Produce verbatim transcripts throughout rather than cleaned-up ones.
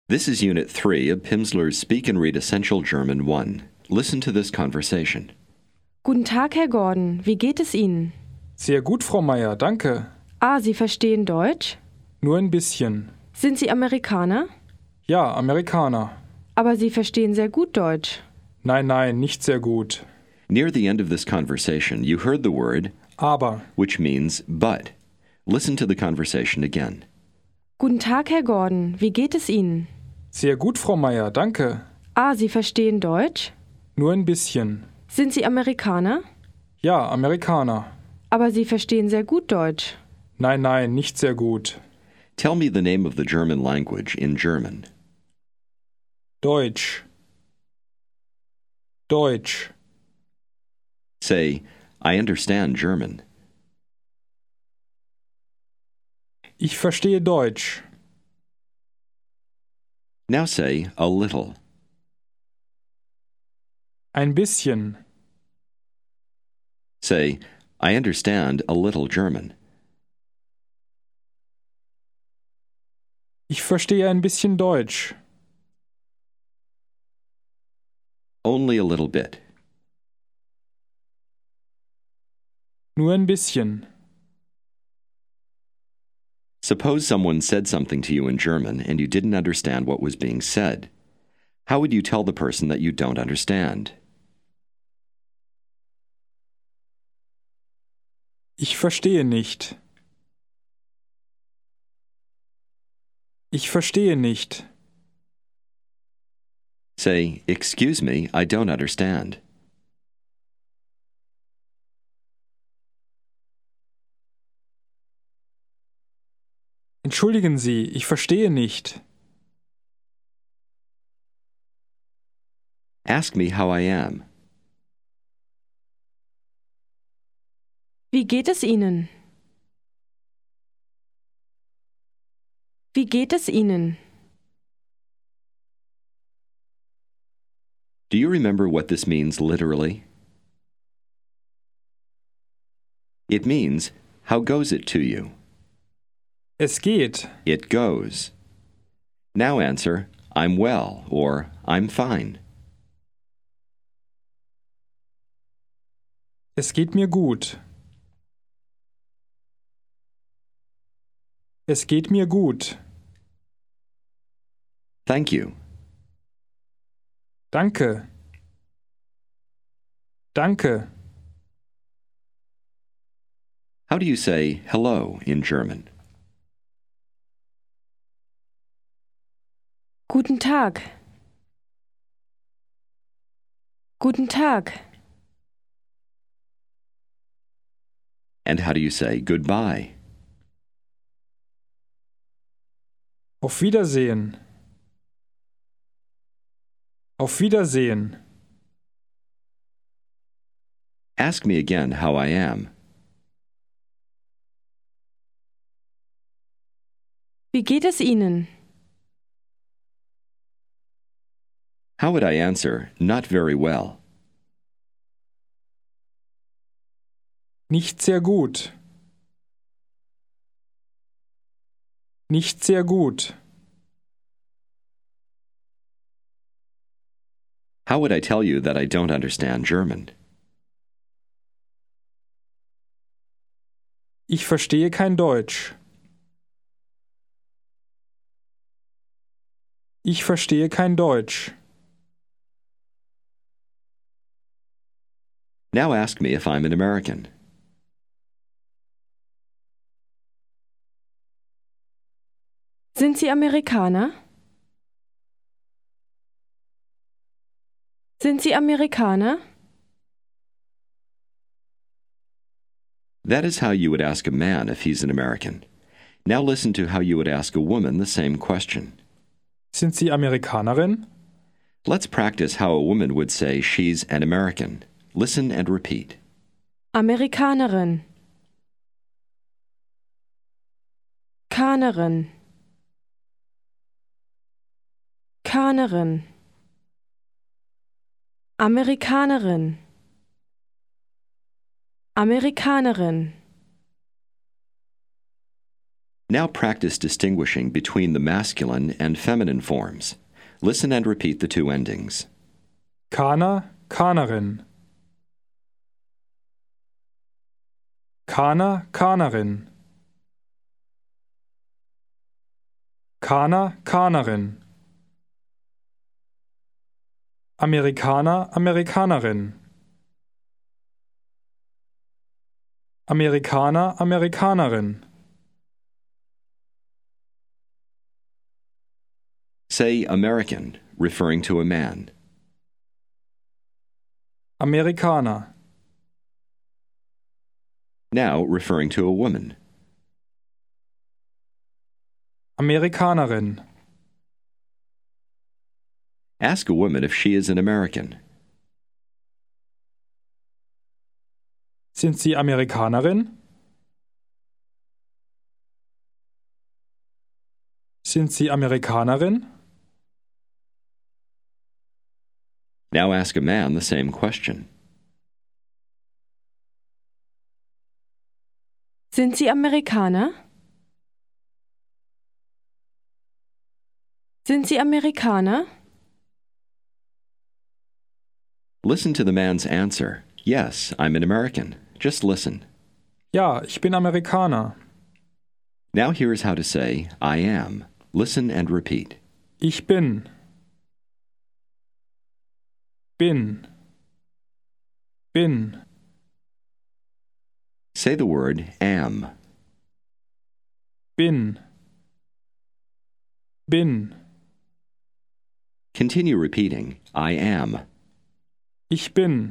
This is Unit three of Pimsleur's Speak and Read Essential German one. Listen to this conversation. Guten Tag, Herr Gordon. Wie geht es Ihnen? Sehr gut, Frau Meier, danke. Ah, Sie verstehen Deutsch? Nur ein bisschen. Sind Sie Amerikaner? Ja, Amerikaner. Aber Sie verstehen sehr gut Deutsch. Nein, nein, nicht sehr gut. Near the end of this conversation, you heard the word Aber. which means but. Listen to the conversation again. Guten Tag, Herr Gordon. Wie geht es Ihnen? Sehr gut, Frau Meier, danke. Ah, Sie verstehen Deutsch? Nur ein bisschen. Sind Sie Amerikaner? Ja, Amerikaner. Aber Sie verstehen sehr gut Deutsch. Nein, nein, nicht sehr gut. Tell me the name of the German language in German. Deutsch. Deutsch. Say, I understand German. Ich verstehe Deutsch. Now say, a little. Ein bisschen. Say, I understand a little German. Ich verstehe ein bisschen Deutsch. Only a little bit. Nur ein bisschen. Suppose someone said something to you in German and you didn't understand what was being said. How would you tell the person that you don't understand? Ich verstehe nicht. Ich verstehe nicht. Say, excuse me, I don't understand. Entschuldigen Sie, ich verstehe nicht. Ask me how I am. Wie geht es Ihnen? Wie geht es Ihnen? Do you remember what this means literally? It means, how goes it to you? Es geht. It goes. Now answer, I'm well, or I'm fine. Es geht mir gut. Es geht mir gut. Thank you. Danke. Danke. How do you say hello in German? Guten Tag. Guten Tag. And how do you say goodbye? Auf Wiedersehen. Auf Wiedersehen. Ask me again how I am. Wie geht es Ihnen? How would I answer, not very well? Nicht sehr gut. Nicht sehr gut. How would I tell you that I don't understand German? Ich verstehe kein Deutsch. Ich verstehe kein Deutsch. Now ask me if I'm an American. Sind Sie Amerikaner? Sind Sie Amerikaner? That is how you would ask a man if he's an American. Now listen to how you would ask a woman the same question. Sind Sie Amerikanerin? Let's practice how a woman would say she's an American. Listen and repeat. Amerikanerin. Kanerin. Kanerin. Amerikanerin. Amerikanerin. Now practice distinguishing between the masculine and feminine forms. Listen and repeat the two endings. Kaner, Kanerin. Kaner, Kanerin. Kaner, Kanerin. Amerikaner, Amerikanerin. Amerikaner, Amerikanerin. Say American, referring to a man. Amerikaner. Now referring to a woman. Amerikanerin. Ask a woman if she is an American. Sind Sie Amerikanerin? Sind Sie Amerikanerin? Now ask a man the same question. Sind Sie Amerikaner? Sind Sie Amerikaner? Listen to the man's answer. Yes, I'm an American. Just listen. Ja, ich bin Amerikaner. Now here is how to say I am. Listen and repeat. Ich bin. Bin. Bin. Say the word am. Bin. Bin. Continue repeating I am. Ich bin.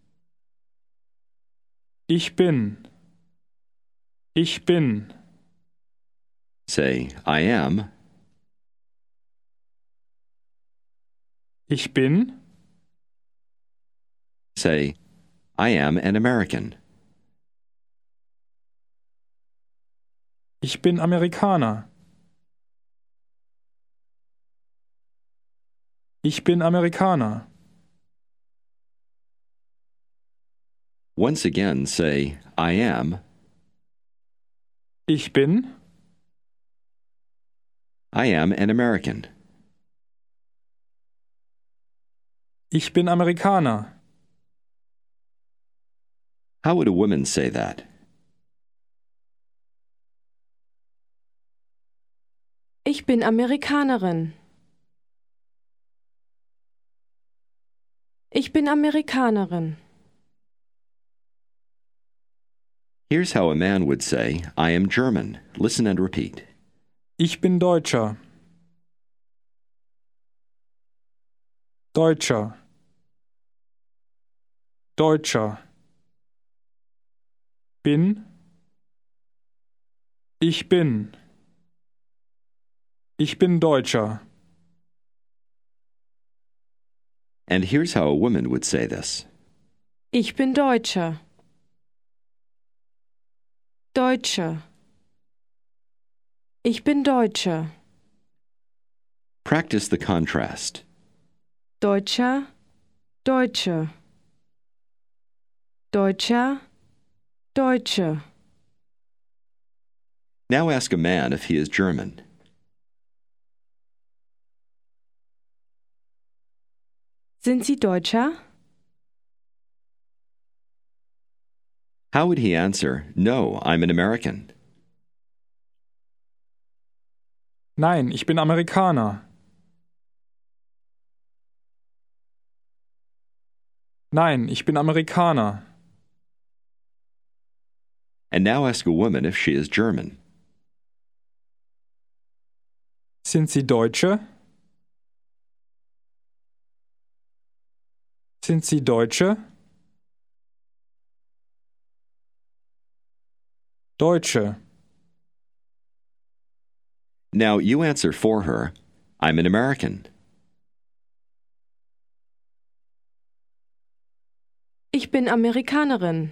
Ich bin. Ich bin. Say I am. Ich bin. Say I am an American. Ich bin Amerikaner. Ich bin Amerikaner. Once again say I am. Ich bin. I am an American. Ich bin Amerikaner. How would a woman say that? Ich bin Amerikanerin. Ich bin Amerikanerin. Here's how a man would say I am German. Listen and repeat. Ich bin Deutscher. Deutscher. Deutscher. Bin. Ich bin. Ich bin Deutscher. And here's how a woman would say this. Ich bin Deutscher. Deutscher. Ich bin Deutscher. Practice the contrast. Deutscher, Deutsche. Deutscher, Deutsche. Now ask a man if he is German. Sind Sie Deutscher? How would he answer, No, I'm an American? Nein, ich bin Amerikaner. Nein, ich bin Amerikaner. And now ask a woman if she is German. Sind Sie Deutsche? Sind Sie Deutsche? Deutsche. Now you answer for her, I'm an American. Ich bin Amerikanerin.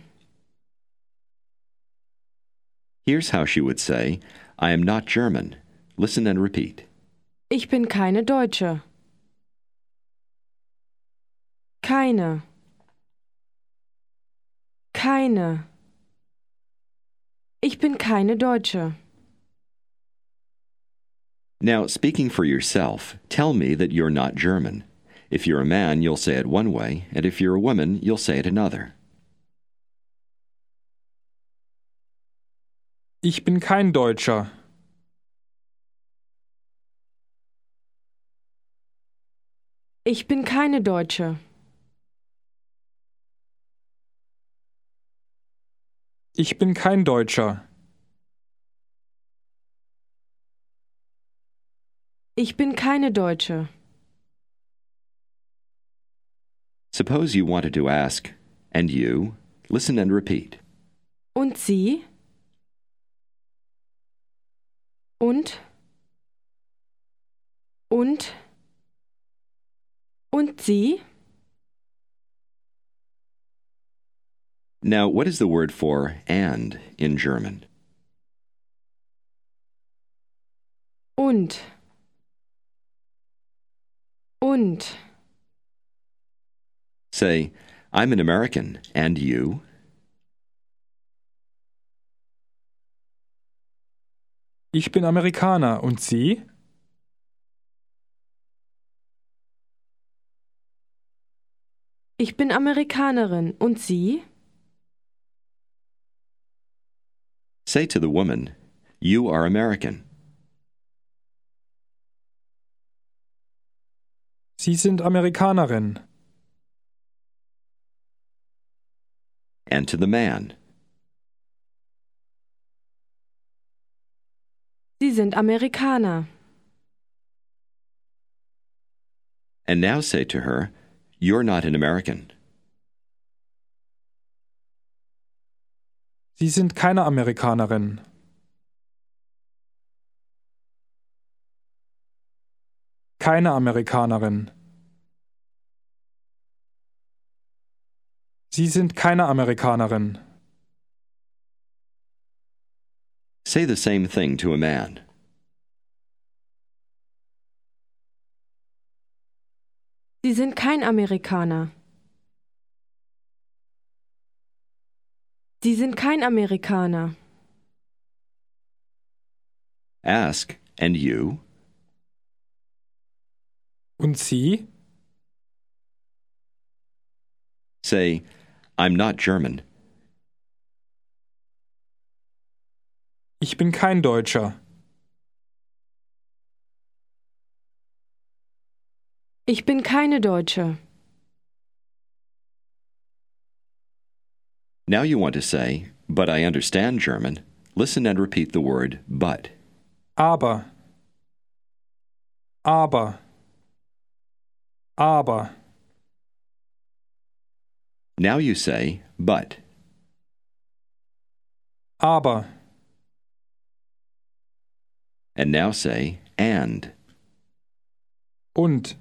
Here's how she would say, I am not German. Listen and repeat. Ich bin keine Deutsche. Keine. Keine. Ich bin keine Deutsche. Now, speaking for yourself, tell me that you're not German. If you're a man, you'll say it one way, and if you're a woman, you'll say it another. Ich bin kein Deutscher. Ich bin keine Deutsche. Ich bin kein Deutscher. Ich bin keine Deutsche. Suppose you wanted to ask, and you? Listen and repeat. Und Sie? Und? Und? Und Sie? Now, what is the word for and in German? Und? Und? Say, I'm an American, and you? Ich bin Amerikaner. Und Sie? Ich bin Amerikanerin. Und Sie? Say to the woman, you are American. Sie sind Amerikanerin. And to the man, Sie sind Amerikaner. and now say to her, you're not an American. Sie sind keine Amerikanerin. Keine Amerikanerin. Sie sind keine Amerikanerin. Say the same thing to a man. Sie sind kein Amerikaner. Sie sind kein Amerikaner. Ask, and you? Und Sie? Say, I'm not German. Ich bin kein Deutscher. Ich bin keine Deutsche. Now you want to say, but I understand German. Listen and repeat the word but. Aber. Aber. Aber. Now you say, but. Aber. And now say, and. Und.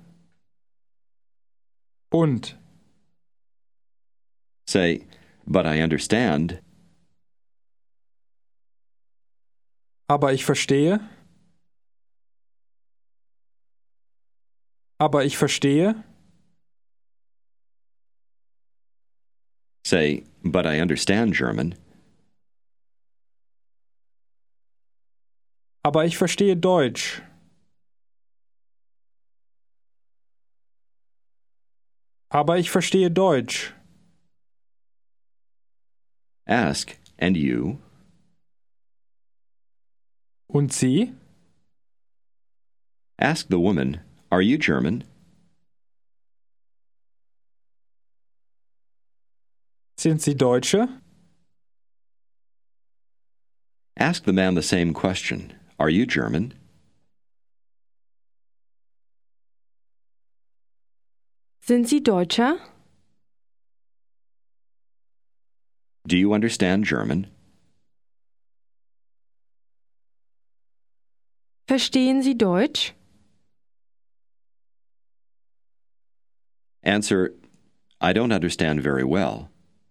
Und. Say, but I understand. Aber ich verstehe. Aber ich verstehe. Say, but I understand German. Aber ich verstehe Deutsch. Aber ich verstehe Deutsch. Ask, and you? Und Sie? Ask the woman, are you German? Sind Sie Deutsche? Ask the man the same question. Are you German? Sind Sie Deutscher? Do you understand German? Verstehen Sie Deutsch? Answer, I don't understand very well.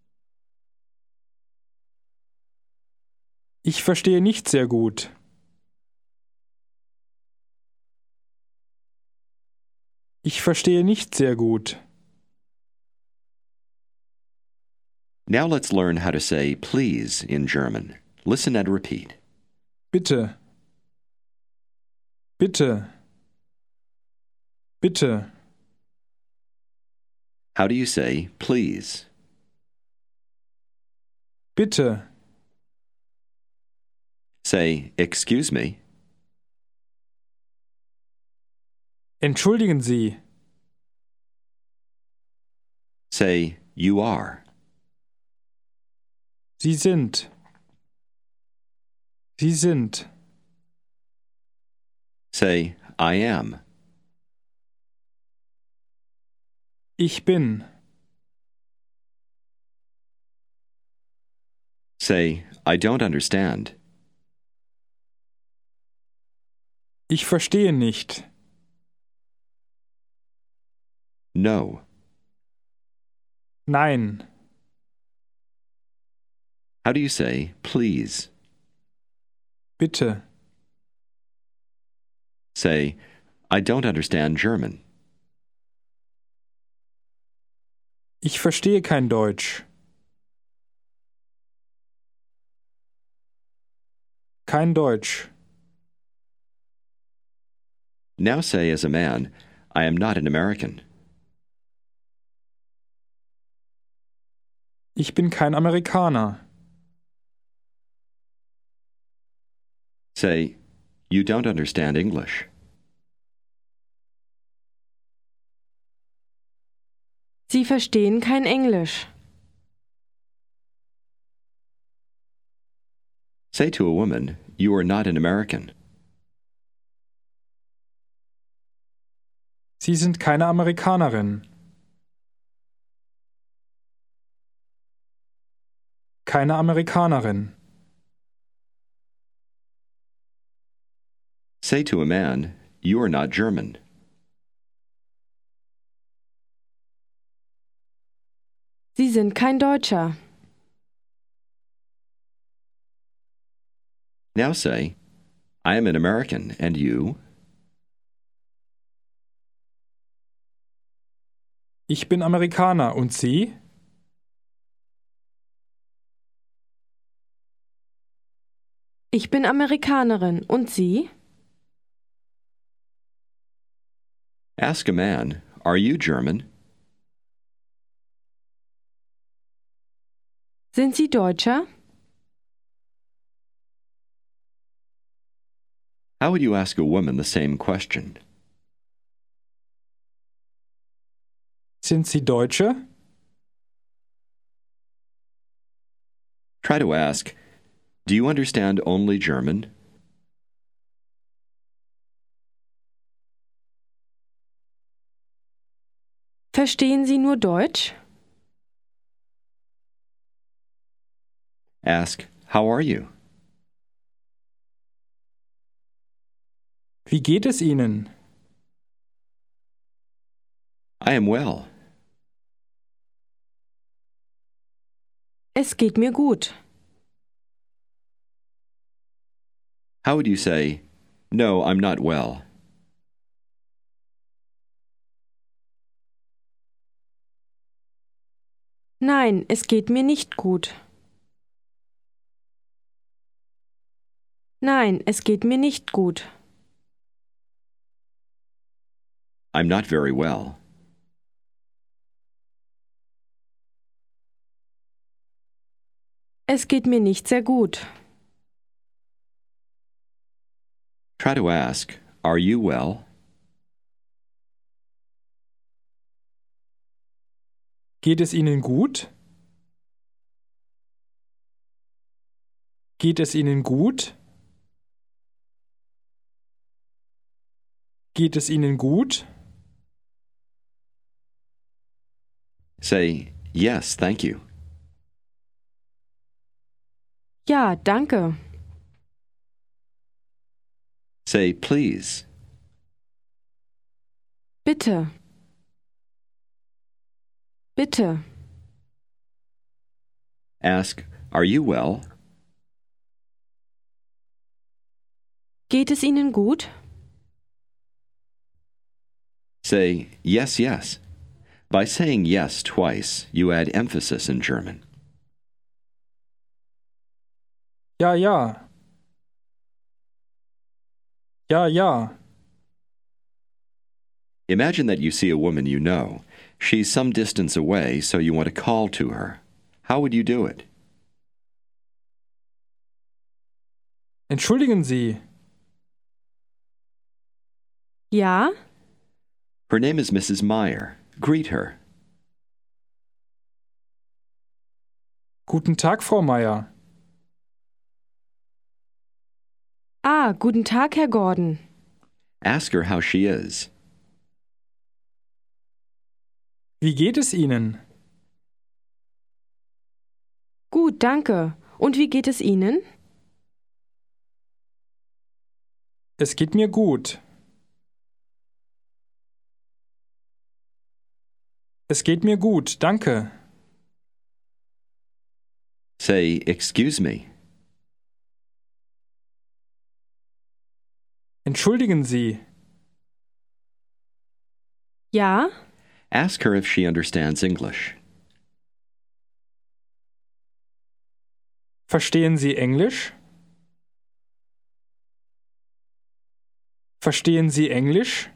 Ich verstehe nicht sehr gut. Ich verstehe nicht sehr gut. Now let's learn how to say please in German. Listen and repeat. Bitte. Bitte. Bitte. How do you say please? Bitte. Say, excuse me. Entschuldigen Sie. Say, you are. Sie sind. Sie sind. Say, I am. Ich bin. Say, I don't understand. Ich verstehe nicht. No. Nein. How do you say please? Bitte. Say, I don't understand German. Ich verstehe kein Deutsch. Kein Deutsch. Now say as a man, I am not an American. Ich bin kein Amerikaner. Say, you don't understand English. Sie verstehen kein Englisch. Say to a woman, you are not an American. Sie sind keine Amerikanerin. Keine Amerikanerin. Say to a man, you are not German. Sie sind kein Deutscher. Now say, I am an American, and you? Ich bin Amerikaner. Und Sie? Ich bin Amerikanerin. Und Sie? Ask a man, are you German? Sind Sie Deutscher? How would you ask a woman the same question? Sind Sie Deutsche? Try to ask, do you understand only German? Verstehen Sie nur Deutsch? Ask, how are you? Wie geht es Ihnen? I am well. Es geht mir gut. How would you say, no, I'm not well? Nein, es geht mir nicht gut. Nein, es geht mir nicht gut. I'm not very well. Es geht mir nicht sehr gut. Try to ask, are you well? Geht es Ihnen gut? Geht es Ihnen gut? Geht es Ihnen gut? Say, yes, thank you. Ja, danke. Say, please. Bitte. Bitte. Ask, are you well? Geht es Ihnen gut? Say, yes, yes. By saying yes twice, you add emphasis in German. Ja, ja. Ja, ja. Imagine that you see a woman you know. She's some distance away, so you want to call to her. How would you do it? Entschuldigen Sie. Ja? Her name is Missus Meyer. Greet her. Guten Tag, Frau Meier. Ah, guten Tag, Herr Gordon. Ask her how she is. Wie geht es Ihnen? Gut, danke. Und wie geht es Ihnen? Es geht mir gut. Es geht mir gut, danke. Say, excuse me. Entschuldigen Sie. Ja? Ask her if she understands English. Verstehen Sie Englisch? Verstehen Sie Englisch?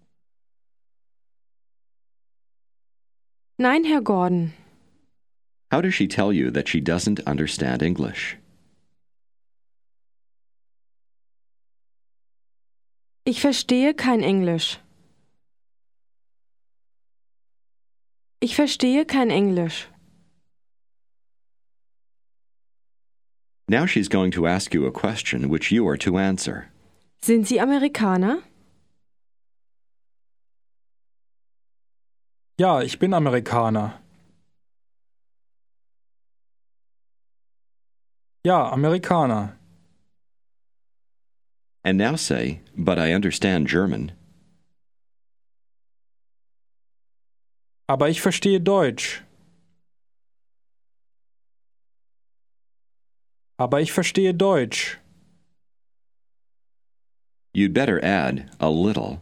Nein, Herr Gordon. How does she tell you that she doesn't understand English? Ich verstehe kein Englisch. Ich verstehe kein Englisch. Now she's going to ask you a question which you are to answer. Sind Sie Amerikaner? Ja, ich bin Amerikaner. Ja, Amerikaner. And now say, but I understand German. Aber ich verstehe Deutsch. Aber ich verstehe Deutsch. You'd better add a little.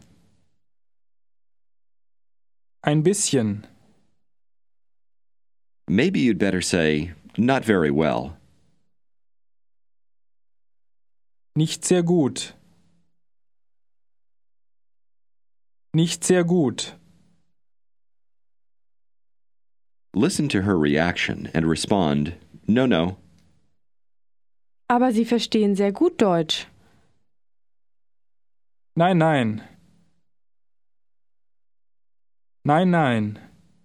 Ein bisschen. Maybe you'd better say, not very well. Nicht sehr gut. Nicht sehr gut. Listen to her reaction and respond, no, no. Aber Sie verstehen sehr gut Deutsch. Nein, nein. Nein, nein.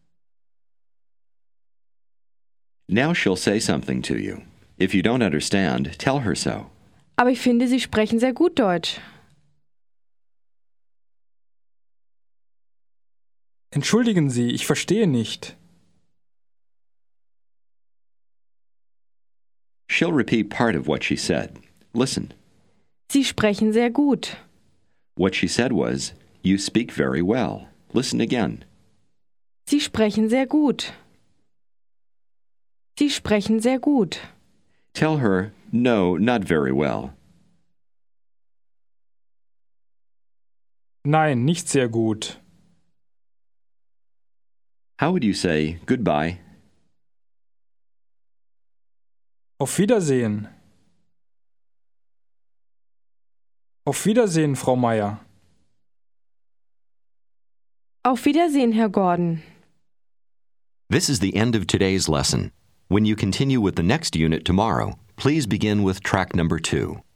Now she'll say something to you. If you don't understand, tell her so. Aber ich finde, Sie sprechen sehr gut Deutsch. Entschuldigen Sie, ich verstehe nicht. She'll repeat part of what she said. Listen. Sie sprechen sehr gut. What she said was, you speak very well. Listen again. Sie sprechen sehr gut. Sie sprechen sehr gut. Tell her, no, not very well. Nein, nicht sehr gut. How would you say goodbye? Auf Wiedersehen. Auf Wiedersehen, Frau Meier. Auf Wiedersehen, Herr Gordon. This is the end of today's lesson. When you continue with the next unit tomorrow, please begin with track number two.